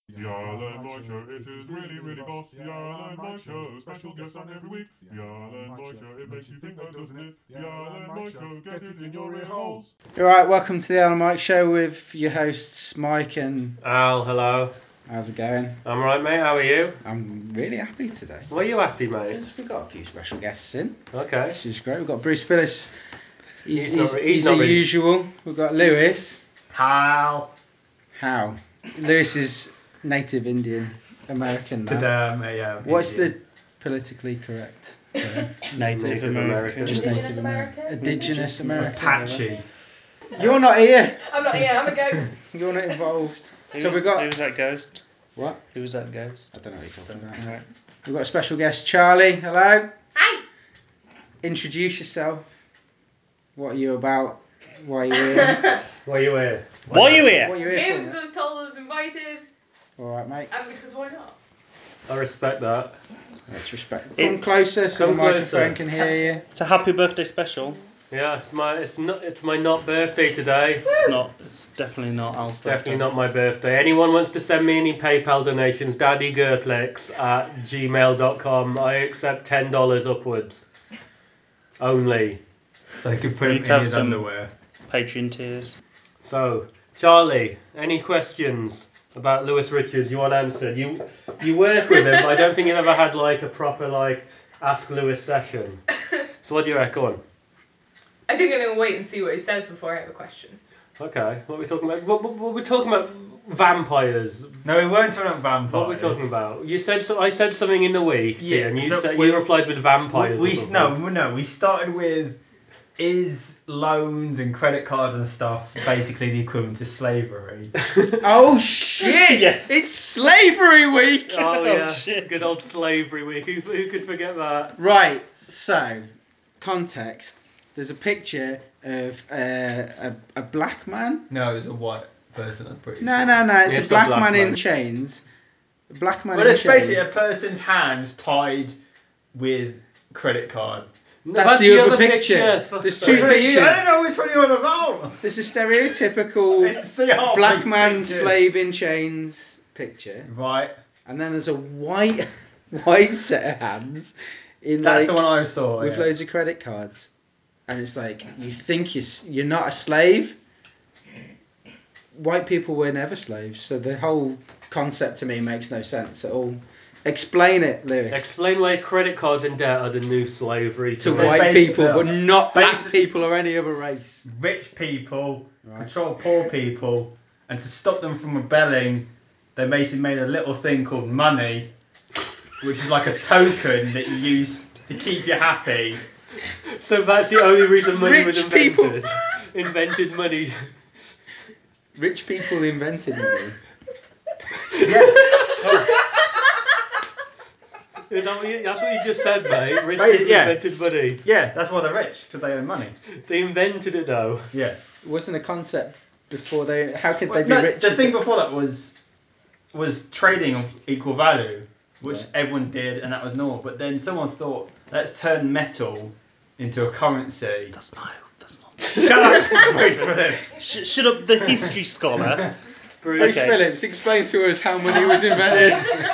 The Alan Moy Show, it is really, really boss. The Alan Moy Show, special guests on every week. The Alan Moy Show, it makes you think though, doesn't it? The Alan Moy Show, get it in your ear holes. Alright, welcome to the Alan Mike Show with your hosts Mike and Al, hello. how's it going? I'm right, mate. How are you? I'm really happy today. Why are you happy, mate? Because we've got a few special guests in. Okay. This is great. We've got Bruce Phillips. He's not a really. usual. We've got Lewis. How? Lewis is native Indian American now. Today, What's the politically correct term? Native American. Just Indigenous Native American? Indigenous American. Apache. You're not here. I'm not here, I'm a ghost. You're not involved. Who So was that ghost? What? Who was that ghost? I don't know what you're talking about. Right. We've got a special guest, Charlie. Hello. Hi. Introduce yourself. What are you about? Why are you here? Why are you here? Why are you What here? are you Here here because I was told I was invited, Alright, mate. and because why not? I respect that. Let's respect. It- Come closer so the Come closer. microphone can hear you. It's a happy birthday special. Yeah, it's my not birthday today. It's definitely not Al's birthday. Definitely not my birthday. Anyone wants to send me any PayPal donations, daddygurplex@gmail.com. I accept $10 upwards. Only. So you could put You him need to in have his some- underwear. Patreon tiers. So, Charlie, any questions about Lewis Richards you want answered? You work with him, but I don't think you've ever had like a proper like Ask Lewis session. So what do you reckon? I think I'm going to wait and see what he says before I have a question. Okay, what are we talking about? What we're talking about vampires. No, we weren't talking about vampires. What are we talking about? You said I said something in the week, Yeah, and so you replied with vampires. or We something. we started with is loans and credit cards and stuff basically the equivalent to slavery. Oh shit! Yes. It's slavery week! Oh yeah, shit. good old slavery week. Who could forget that? Right, so, context. There's a picture of a black man. No, it was a white person, I'm pretty No, sure. it's It's a black man in man. chains. A black man Well, in it's chains. basically a person's hands tied with credit card. No, That's the other picture. Fuck's There's sake. two I pictures. don't know which one you're on about. There's a stereotypical It's the half black big man pictures. slave in chains picture. Right, And then there's a white set of hands in that's like, the one I saw. with yeah. loads of credit cards, and it's like you think you're not a slave. White people were never slaves, so the whole concept to me makes no sense at all. Explain it, Lewis. Explain why credit cards in debt are the new slavery To They're white basic- people, but not black basic- people or any other race. Rich people Right. control poor people, and to stop them from rebelling, they basically made a little thing called money, which is like a token that you use to keep you happy. So that's the only reason money was Rich people. invented. Invented money. Rich people invented money. Is that that's what you just said, mate. Rich Right, people yeah. invented money. Yeah, that's why they're rich, because they own money. They invented it though. Yeah. It wasn't a concept before they. How could they be No, rich? the thing before that was trading of equal value, which Right. everyone did, and that was normal. But then someone thought, let's turn metal into a currency. That's not. Shut up, Bruce Phillips. Shut up, the history scholar. Bruce Okay. Phillips, explain to us how money was invented.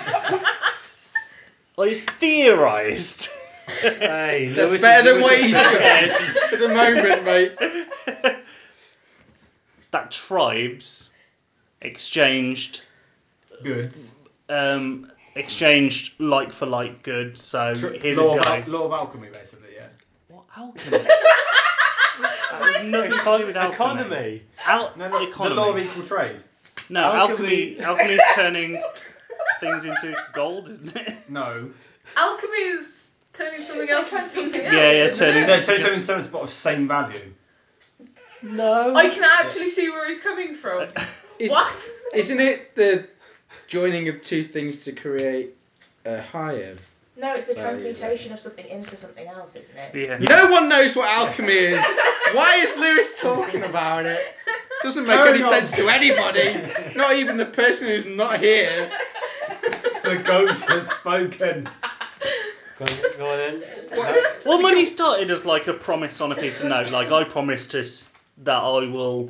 Well, it's theorised. Hey, That's Lewis better than is- what he's got for the moment, mate. That tribes exchanged Goods. exchanged like for like goods. So here's law a of guide. law of alchemy, basically. Yeah. What alchemy? That has nothing to do with alchemy. Economy. No, Economy. the law of equal trade. No, Alchemy. alchemy is turning things into gold, isn't it? No. Alchemy is turning something else into something else. Yeah, isn't turning- it? No, take something so it's of same value. No. I can actually see where he's coming from. What? Isn't it the joining of two things to create a higher? No, it's the Value, transmutation of something into something else, isn't it? Yeah. No one knows what alchemy is. Why is Lewis talking about it? Doesn't make any Carry on. sense to anybody. Not even the person who's not here. The ghost has spoken. Go on then. Well, money started as like a promise on a piece of note. Like I promised that I will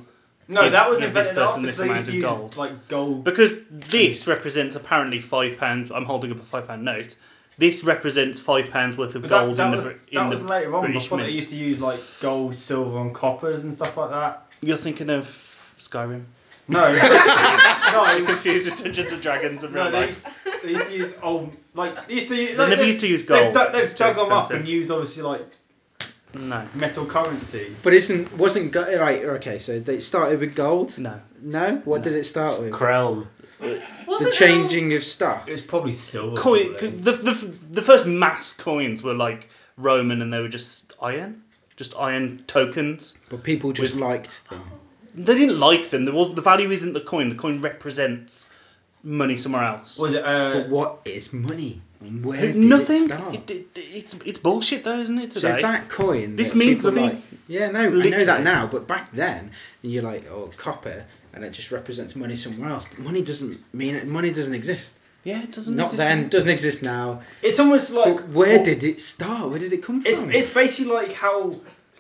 No, give, that was give this invented person after this they amount used of to gold. use, like gold. Because this represents apparently £5. I'm holding up a £5 note. This represents £5 worth of But gold that in was, the that was later on. British Before they Mint. used to use like gold, silver, and coppers and stuff like that. You're thinking of Skyrim. No, I'm confused with Dungeons and Dragons in real no, life. they used to use old like they used to use. They never used to use gold. They've It's too dug them up expensive. and used obviously like No. metal currencies. But wasn't right? Okay, so they started with gold. No. No, what No. did it start with? Crown. The Wasn't changing of stuff. It was probably silver. Coin. probably. The first mass coins were like Roman, and they were just iron tokens. But people just liked them. They didn't like them. The value isn't the coin. The coin represents money somewhere else. Was it? But what is money? And where did Nothing. it start? It's bullshit though, isn't it? So Today. if that coin. This that means people nothing. like- yeah, no, I know Literally. that now. But back then, and you're like, oh, copper, and it just represents money somewhere else. But money doesn't mean it. Money doesn't exist. Yeah, it doesn't Not exist. then. Doesn't exist now. It's almost like. But where did it start? Where did it come from? It's basically like how.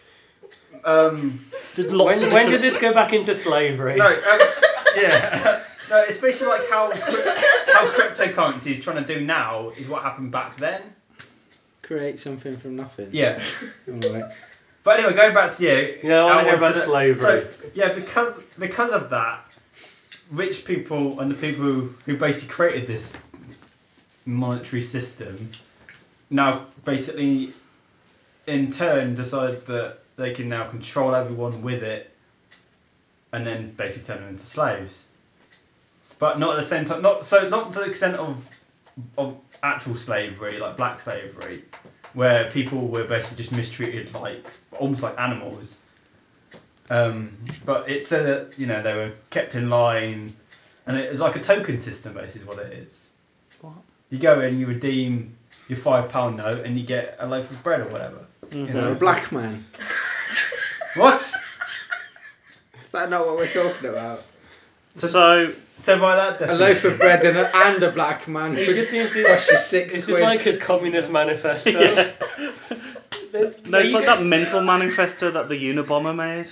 There's lots of When different... did this go back into slavery? No, yeah. No, it's basically like how cryptocurrency is trying to do now is what happened back then. Create something from nothing. Yeah. Alright. But anyway, going back to you. Yeah, I want to hear outwards, about slavery. So, yeah, because of that, rich people and the people who basically created this monetary system now basically in turn decide that they can now control everyone with it and then basically turn them into slaves. But not at the same time, not to the extent of actual slavery, like black slavery, where people were basically just mistreated like almost like animals. But it's so that they were kept in line, and it's like a token system, basically, is what it is. What? You go in, you redeem your £5 note, and you get a loaf of bread or whatever. Mhm. Or a black man. What? Is that not what we're talking about? So So by that A definition, loaf of bread and a black man It would just seems to cost you £6. This is like his communist manifesto. no, it's like that mental manifesto that the Unabomber made.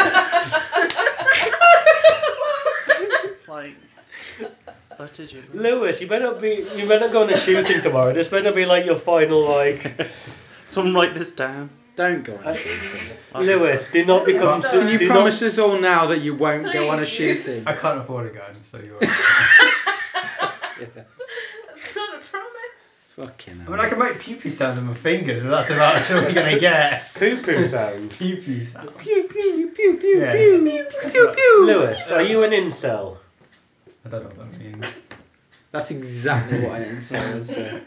It's like, what did you? Lewis, you better go on a shooting tomorrow. This better be like your final Someone write this down. Don't go on a shooting. Lewis, do not become. Can you do promise us all now that you won't go on a Please. shooting? I can't afford a gun, so you're. That's not a promise. Fucking I hell. mean, I can make pew-pew sounds with my fingers, and that's about all we're gonna get. Poo-poo sound. Pew-pew sound. Pew, pew, pew, pew, Yeah. pew, pew, pew. Lewis, are you an incel? I don't know what that means. That's exactly what an incel would say.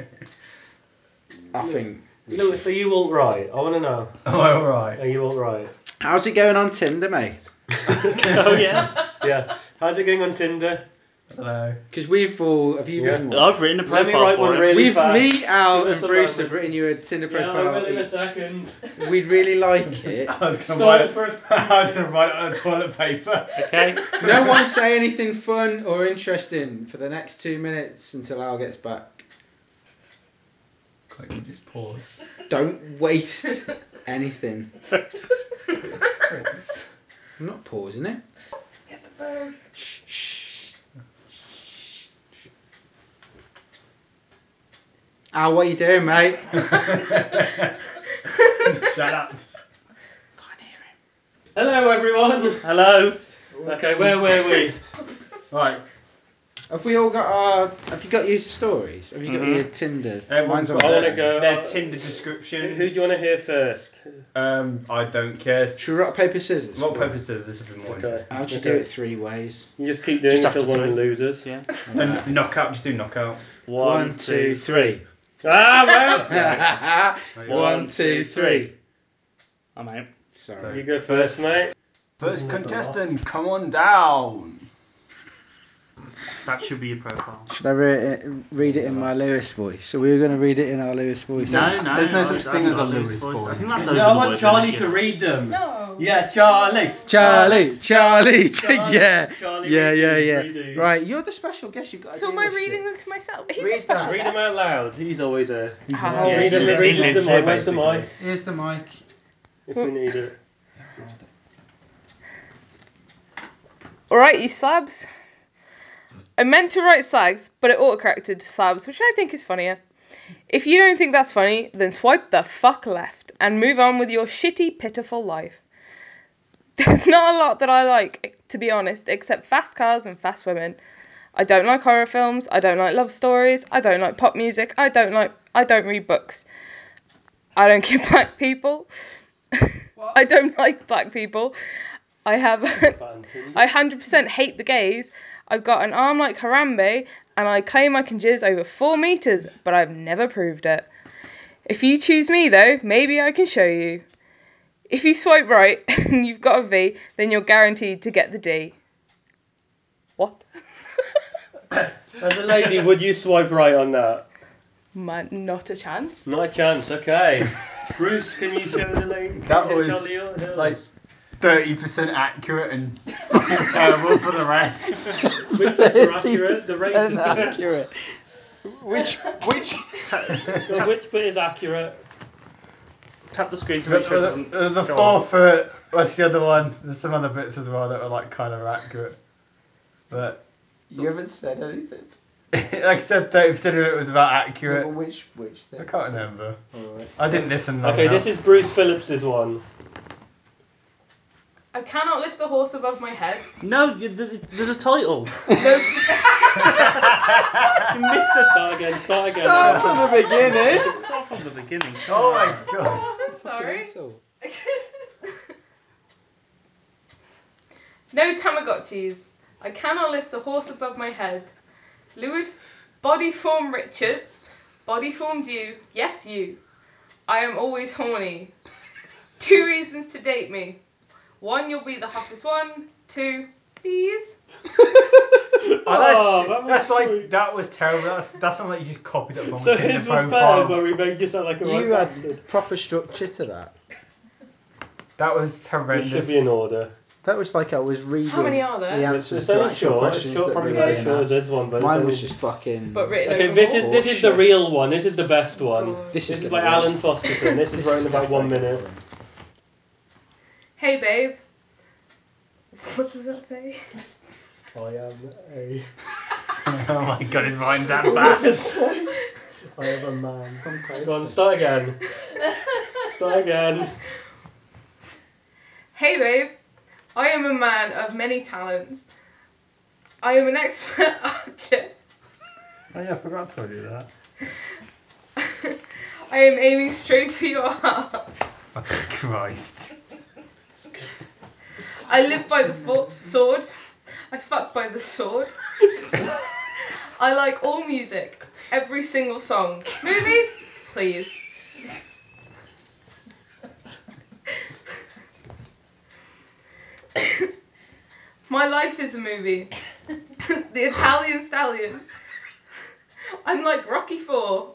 I think. Lewis, are you all right? I want to know. Am I alright? Are you all right? How's it going on Tinder, mate? Oh yeah. Yeah. How's it going on Tinder? Hello. Because we've all. Have you Yeah. written one? I've written a Let me profile write for one it. really fast. Me, Al, Give us and a Bruce moment. have written you a Tinder Yeah, I profile. will in a each. second. We'd really like it. I was gonna Stall write. for I was gonna write it on toilet paper. Okay. No one say anything fun or interesting for the next 2 minutes until Al gets back. Can't you just pause? Don't waste anything. I'm not pausing it. Get the buzz. Shh, shh. Al, what you doing, mate? Shut up. Can't hear him. Hello, everyone. Hello. Okay, where were we? Right. Have we all got our... Have you got your stories? Have you got Mhm. your Tinder? Everyone's Mine's got on I there. wanna go- their Tinder descriptions. Who do you want to hear first? I don't care. Should we rock, paper, scissors? Rock, paper, scissors. This would be more Okay. interesting. How'd you Okay. do it 3 ways? You just keep doing Just it after until one of them three. loses. Yeah. And knockout. Just do knockout. 1, 2, 3. Ah, well. 1, 2, 3. I'm out. Sorry. You go first, mate. First contestant, come on down. That should be your profile. Should I read it in my Lewis voice? So we were going to read it in our Lewis voice. No, There's no such thing as a Lewis voice. voice. I think that's No, over I the want word Charlie limit, to yeah. read them. No. Yeah, Charlie. Charlie. Charlie, Yeah. Charlie, Yeah, read yeah, these, yeah. read these. Right, you're the special guest. You've got to So do am I this reading shit. them to myself? He's Read a special that. Read them guest. out loud. He's always a. How? Read them. Yeah, Read yeah, them. yeah, Where's the mic? Here's the mic. If we need it. Alright, you slabs. I meant to write slags, but it autocorrected to slabs, which I think is funnier. If you don't think that's funny, then swipe the fuck left and move on with your shitty, pitiful life. There's not a lot that I like, to be honest, except fast cars and fast women. I don't like horror films, I don't like love stories, I don't like pop music, I don't read books. I don't give black people. I don't like black people. I 100% hate the gays. I've got an arm like Harambe, and I claim I can jizz over 4 meters, but I've never proved it. If you choose me though, maybe I can show you. If you swipe right and you've got a V, then you're guaranteed to get the D. What? As a lady, would you swipe right on that? Man, not a chance. Not a chance, okay. Bruce, can you show the lady? That was like 30% accurate and fucking terrible for the rest. Which bits are accurate? The racist accurate. Which? So which bit is accurate? Tap the screen to make sure it doesn't. The go 4 on. foot. What's the other one? There's some other bits as well that were like kind of accurate. But You haven't said anything. like I said, 30% of it was about Yeah, accurate. but which thing? I can't remember. Alright. I didn't listen long Okay, enough. this is Bruce Phillips's one. I cannot lift a horse above my head. No, there's a title. No, You missed us. Start again. Start from the beginning. Start from the beginning. Oh my god. sorry. Insult. No Tamagotchis. I cannot lift a horse above my head. Lewis Bodyform Richards. Bodyformed you. Yes, you. I am always horny. 2 reasons to date me. 1, you'll be the hottest one. 2, please. That's like that was terrible. That's something like you just copied it from So Tinder his was better, profile. but we made you sound like a right You bastard. had proper structure to that. That was There horrendous. should be an order. That was like I was reading How many are there? the answers It's to only actual short. It's questions short, that probably were not as being short as asked. this one, but Mine it's was only... just fucking. But written Okay, over this more. is the Bullshit. real one. This is the best one. God. This This is is gonna by win. Alan Fosterson. This is This written about 1 definitely minute. gonna win. Hey, babe. What does that say? I am a... Oh my god, his mind's that bad. I am a man. Come closer. Go on, start again. Start again. Hey, babe. I am a man of many talents. I am an expert archer. Oh yeah, I forgot to tell you that. I am aiming straight for your heart. Fucking Christ. I live by the sword. I fuck by the sword. I like all music. Every single song. Movies? Please. My life is a movie. The Italian Stallion. I'm like Rocky IV.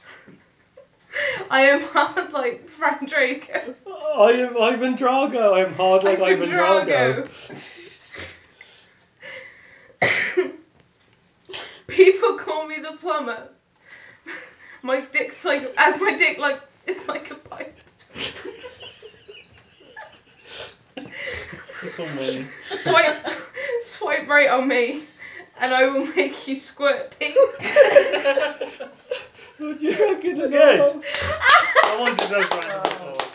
I am hard like Fran Draco. I am Ivan Drago. I am hard like Ivan Drago. People call me the plumber. My dick's like, as my dick like, it's like a pipe. This one wins. Swipe right on me, and I will make you squirt pink. What do you reckon? It's good. That one deserves a round of applause.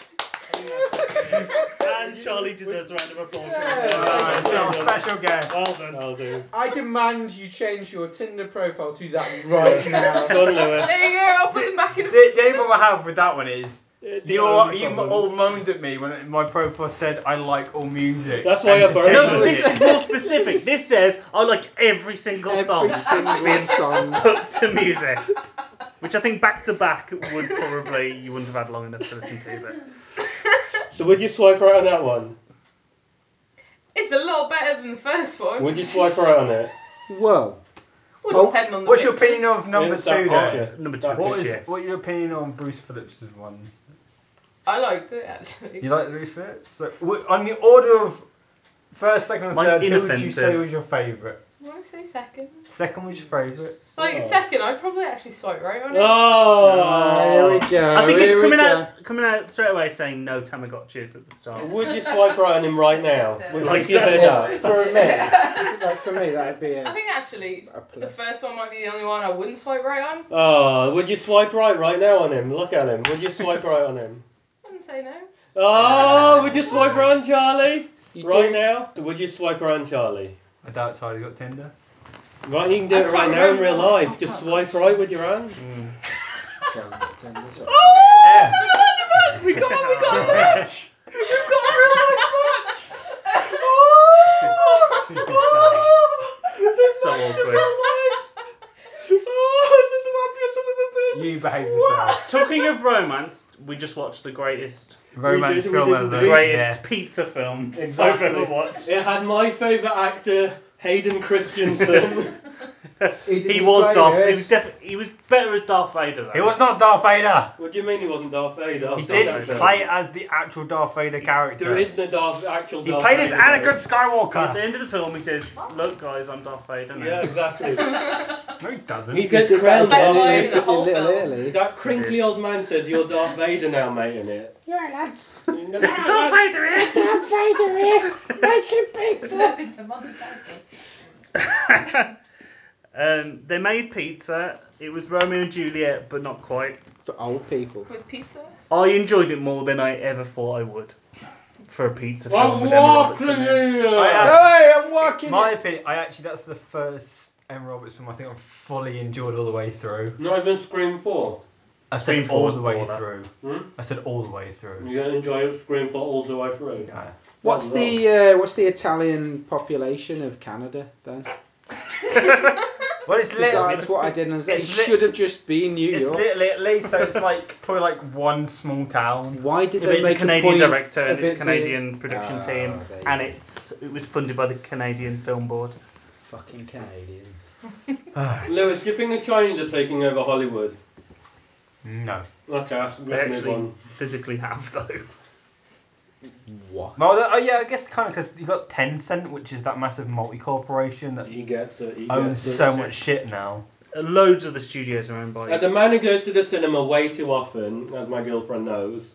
And Charlie deserves a round of applause. Special guest. Well done. I'll do. I demand you change your Tinder profile to that right now. Done, Lewis. There you go. I'll put them back in. The problem I have with that one is It's the you only all problem. moaned at me when my profile said I like all music. That's why And I to burned change No, it. but it- this is more specific. This says I like every single song Every single song. put to music. Which I think back to back would probably you wouldn't have had long enough to listen to, but So would you swipe right on that one? It's a lot better than the first one. Would you swipe right on it? Whoa. Would Oh, depend on the What's your pictures. opinion of number It's that 2 picture. then? number 2. That What picture. is your opinion on Bruce Phillips' one? I liked it actually. You like Bruce Phillips? So, on the order of first, second, and Mine's third, who would you inoffensive. say was your favourite? I want to say second. Second was your favourite. Like second, I'd probably actually swipe right on it. Here we go. I think it's here we coming out straight away saying no Tamagotchis at the start. Would you swipe right on him right now? Like If you heard that. For me, like for me, that'd be I think actually a the plus. first one might be the only one I wouldn't swipe right on. Oh, would you swipe right now on him? Look at him. Would you swipe right on him? I wouldn't say no. Oh, would you swipe right on Charlie? You Right do- now? Would you swipe right on Charlie? I doubt Charlie's got Tinder. Right, you can do I it right can't now in remember. real life. Just swipe right with your hand. She hasn't got Tinder, so- Yeah. We got a match! We've got a real life match! So awkward. You behave yourself. Talking of romance, we just watched the greatest Romance we film did ever. indeed. greatest pizza film Exactly. I've ever watched. It had my favourite actor, Hayden Christensen. He was Darth. He was better as Darth Vader. Though. He was not Darth Vader. What do you mean he wasn't Darth Vader? He Darth didn't Vader. play as the actual Darth Vader character. There is no actual He Darth played as Vader. Anakin At Skywalker. the end of the film, he says, "Look, guys, I'm Darth Vader now." Yeah, exactly. No, he doesn't. He gets Did that crowned again Darth in Vader. Darth Little The whole film. Italy. That crinkly old man says, "You're Darth Vader now, mate," in it. Yeah, lads. Darth Vader here. Darth Vader here, making pizza. Nothing to Monty Python. They made pizza. It was Romeo and Juliet, but not quite. For old people. With pizza? I enjoyed it more than I ever thought I would for a pizza I'm film with Emma Roberts walking in it. here. Hey, I'm walking. My opinion, that's the first Emma Roberts film I think I've fully enjoyed all the way through. Not even Scream 4. I Scream said 4 all was the way baller. through. Hmm? I said all the way through. You don't enjoy Scream 4 all the way through. No. What's the Italian population of Canada then? Well, it's Because little. that's what I didn't say. It it's lit- should have just been New It's York. Little Italy, so it's like probably like one small town. Why did Yeah, they but it's a make Canadian point director and of it's it Canadian production Oh, team, there you and go. it was funded by the Canadian Film Board. Fucking Canadians. Lewis, do you think the Chinese are taking over Hollywood? No. Okay, let's They move actually on. physically have though. What? Well, yeah, I guess kind of because you got Tencent, which is that massive multi-corporation that He gets it. He owns gets it. so much shit now. Loads of the studios are owned by. As a man who goes to the cinema way too often, as my girlfriend knows,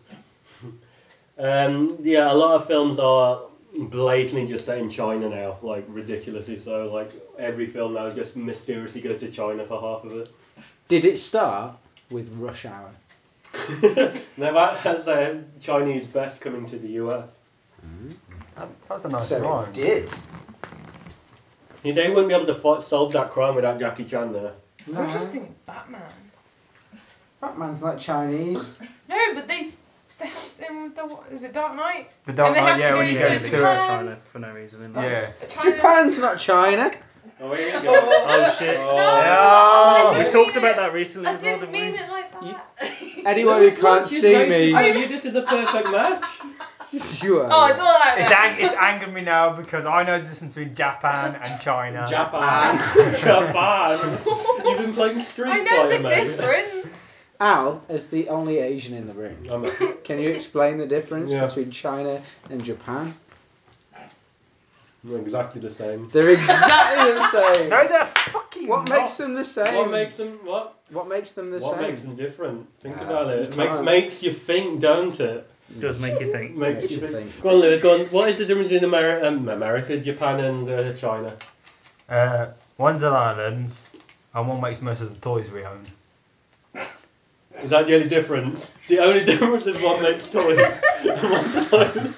yeah, a lot of films are blatantly just set in China now, like ridiculously so. Like every film now just mysteriously goes to China for half of it. Did it start with Rush Hour? Now that has the Chinese best coming to the US. That's a nice So rhyme. it did. They wouldn't be able to solve that crime without Jackie Chan there. I was just thinking Batman. Batman's not Chinese. No, but they have what is it, Dark Knight? The Dark And they Knight, have yeah, to when go he to goes they to go Japan. China for no reason. In that. Yeah. China. Japan's not China. Oh, here you go. Oh shit. No, Yeah. I We didn't talked mean about it. that recently I as well, didn't didn't mean we? it like that. Anyone who can't She's see racist, me, like you, this is a perfect match. you are. Oh, it's all like that. It's angered me now because I know the difference between Japan and China. Japan. Japan. You've been playing Street I know Fighter, the mate. difference. Al, as the only Asian in the room, can you explain the difference Yeah. between China and Japan? They're exactly the same. They're exactly the same. No, they're fucking What not. makes them the same? What makes them what? What makes them the What same? makes them different? Think Ah, about it. you It can't. makes you think, don't it? Does make you think. Makes Makes you think. Go on, Louis. Go on. What is the difference between America, Japan, and China? One's an island, and one makes most of the toys we own. Is that the only difference? The only difference is one makes toys and one's alone.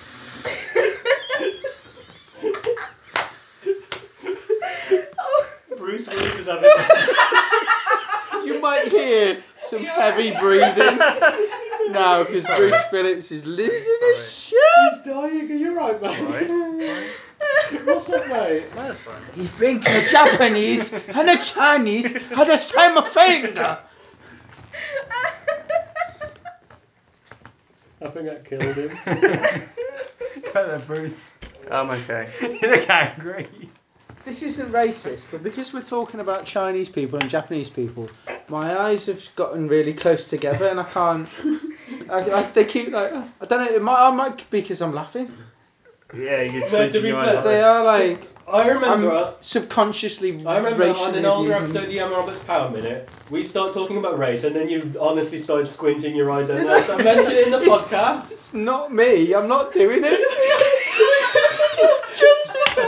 Bruce Willis is having. You might hear some heavy breathing now because Bruce Phillips is losing his shit. He's dying. Are you right, mate? Right. What's up, mate? No, that's fine. You think the Japanese and the Chinese are the same thing? I think that killed him. Bruce, I'm okay. you look angry. This isn't racist, but because we're talking about Chinese people and Japanese people, my eyes have gotten really close together and I can't. They keep like I don't know. I might be because I'm laughing. Yeah, you're No, to squinting be your fair, eyes. They Like are like I remember. I'm subconsciously I remember on racially an older abusing- episode of Ian Roberts Power Minute, we start talking about race, and then you honestly started squinting your eyes. And I mentioned it in the podcast. It's not me. I'm not doing it. It's just this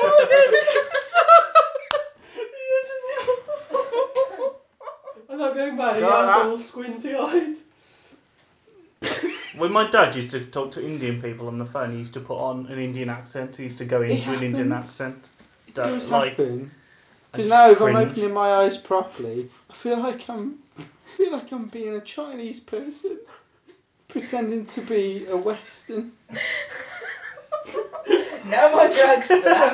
I'm not going back. He Got has that. all squinty eyed. When my dad used to talk to Indian people on the phone, he used to put on an Indian accent. He used to go into an Indian happens. accent. It does Like, happen. I Because just now, if I'm cringe. opening my eyes properly, I feel like I'm being a Chinese person, pretending to be a Western. No more drugs for that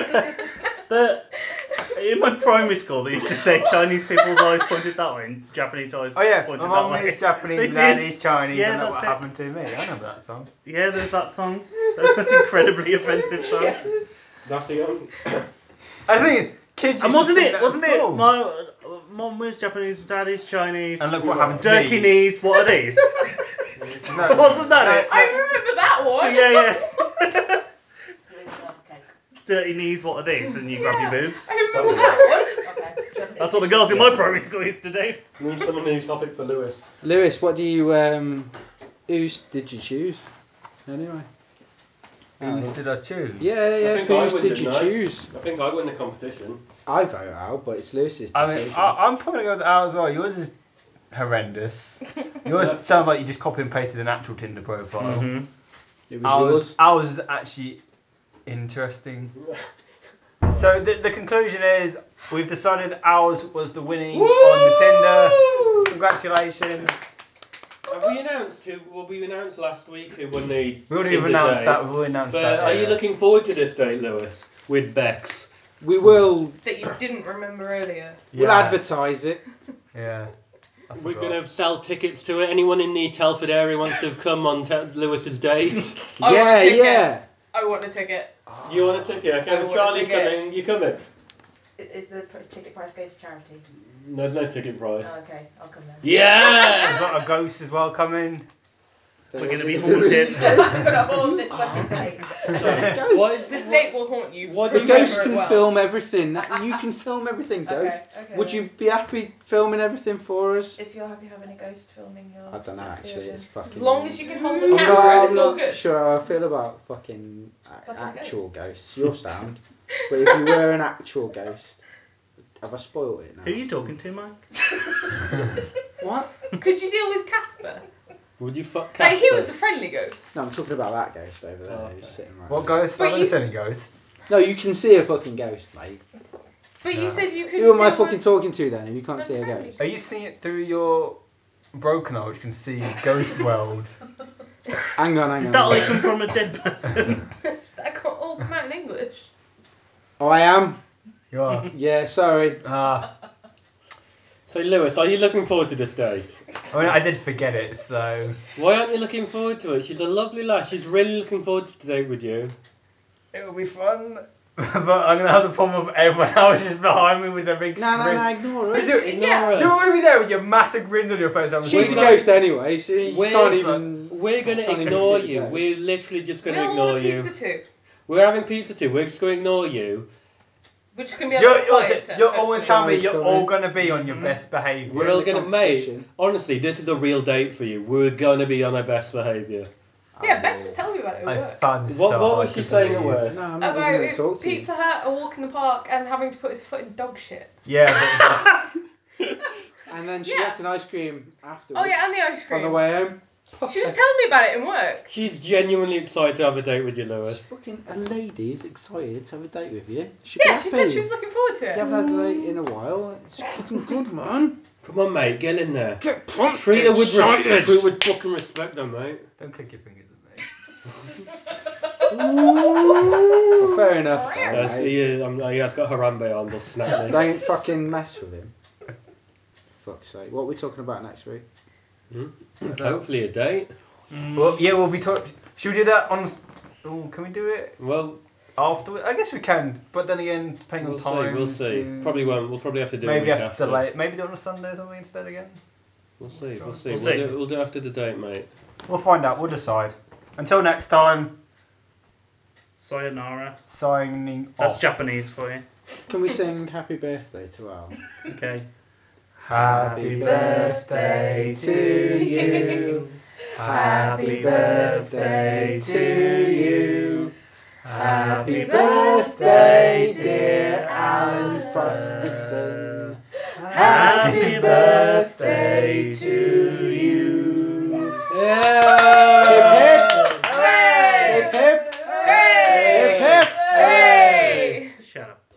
man. In my primary school, they used to say Chinese people's eyes pointed that way and Japanese eyes Oh yeah, pointed my that mum way. is Japanese, They my dad did. is Chinese, Yeah, and that's what that's it. happened to me. I remember that song. Yeah, there's that song. That's an incredibly offensive song. That's the only. I think kids. And used to wasn't sing it? that Wasn't at it? school. My mum was Japanese, dad is Chinese. And look what happened to Dirty me. knees. What are these? No, Wasn't that it? I remember that one. Yeah. Okay. Dirty knees. What are these? And you grab your boobs. I remember that Okay. That's what the girls in my primary school used to do. Need some new topic for Lewis. Lewis, what do you whose did you choose? Anyway. Who did I choose? Yeah. think I Whose would, did you didn't I? choose? I think I win the competition. I vote Al, but it's Lewis's I decision. mean, I'm probably going to go with Al as well. Yours is horrendous. Yours sounds like you just copy and pasted an actual Tinder profile. Mm-hmm. It was yours. Ours is actually interesting. So the conclusion is we've decided ours was the winning on the Tinder. Congratulations. Have we announced who? Well, we announced last week who won the. We already Tinder announced date. that. We've already announced But that. are you yeah. looking forward to this date, Lewis? With Bex. We will. That you didn't remember earlier. We'll Yeah. advertise it. Yeah. I We're forgot. going to sell tickets to it. Anyone in the Telford area wants to come on Lewis's date? I want Yeah, a ticket. yeah. I want a ticket. You want a ticket? I Okay, want a Charlie's ticket. coming. You coming? Is the ticket price going to charity? There's no ticket price. Oh, okay, I'll come then. Yeah! We've got a ghost as well coming. We're going to be There is- haunted. I'm gonna hold this fucking date. So, what, This date will haunt you. What The do you ghost remember can it well. film everything. You can film everything, Ghost. Okay. Would you be happy filming everything for us? If you're happy having a ghost filming your I don't know, actually. excursion. It's fucking. As long as you can hold the I'm camera, not, it's I'm all not good. sure how I feel about fucking Fucking actual ghosts. You're sound. But if you were an actual ghost, have I spoiled it now? Who are you talking to, Mike? What? Could you deal with Casper? Would you fuck Casper? Like, he was a friendly ghost. No, I'm talking about that ghost over there Oh, okay. who's sitting right What there. ghost? But I don't you see any ghost. No, you can see a fucking ghost, mate. But Yeah. you said you could. Who am I fucking talking to then if you can't see a Unfriendly. ghost? Are you seeing it through your broken eye, which can see Ghost World? Hang on. Did that all come from a dead person? That can't all come out in English. Oh, I am? You are. Yeah, sorry. So, Lewis, are you looking forward to this date? I mean, I did forget it, so Why aren't you looking forward to it? She's a lovely lass. She's really looking forward to the date with you. it'll be fun. But I'm gonna have the problem of everyone else just behind me with their big No, grin. ignore us. Ignore us. You're gonna be there with your massive grins on your face. She's a We're ghost anyway, so you We're- can't even... We're going to Can't even ignore see the you. ghost. We're literally just going to We'll ignore order you. pizza too. We're having pizza too. We're just going to ignore you. We're just gonna be a lot quieter. You're all gonna tell me Charlie's you're coming. all gonna be on your best behaviour. We're in all the going to, mate, competition. honestly, this is a real date for you. We're going to be on our best behaviour. Yeah, Bex was telling me about it at I work. found this What so was hard she to saying at believe. work? No, I'm not even About going to talk to you. Pizza Hut, a walk in the park, and having to put his foot in dog shit. Yeah, but And then she Yeah. gets an ice cream afterwards. Oh yeah, and the ice On cream. the way home. She was telling me about it in work. She's genuinely excited to have a date with you, She's Lewis. fucking a lady's excited to have a date with you. She Yeah, she said she was looking forward to You it. haven't had a date in a while. It's fucking good, man. Come on, mate, get in there. Get pumped. Treat her with excited. respect. Treat her with fucking respect, though, mate. don't click your fingers at me. Well, fair enough, though, Yes, mate. he has got Harambe on, but snap me. Don't fucking mess with him. Fuck's sake. What are we talking about next week? Hopefully a date. Well, yeah, we'll be talking. Should we do that on? Oh, can we do it Well, afterwards? I guess we can, but then again, depending we'll on time. see. We'll see. Probably won't. We'll probably have to do Maybe it a week have after. to delay. Maybe do it on a Sunday or something instead again. We'll see. We'll see. We'll We'll, see. we'll do after the date, mate. We'll find out. We'll decide. Until next time. Sayonara. Signing That's off. Japanese for you. Can we sing Happy Birthday to Al? Okay. Happy birthday to you. Happy birthday to you. Happy birthday, dear Alan Fosterson. Happy birthday to you. Yeah.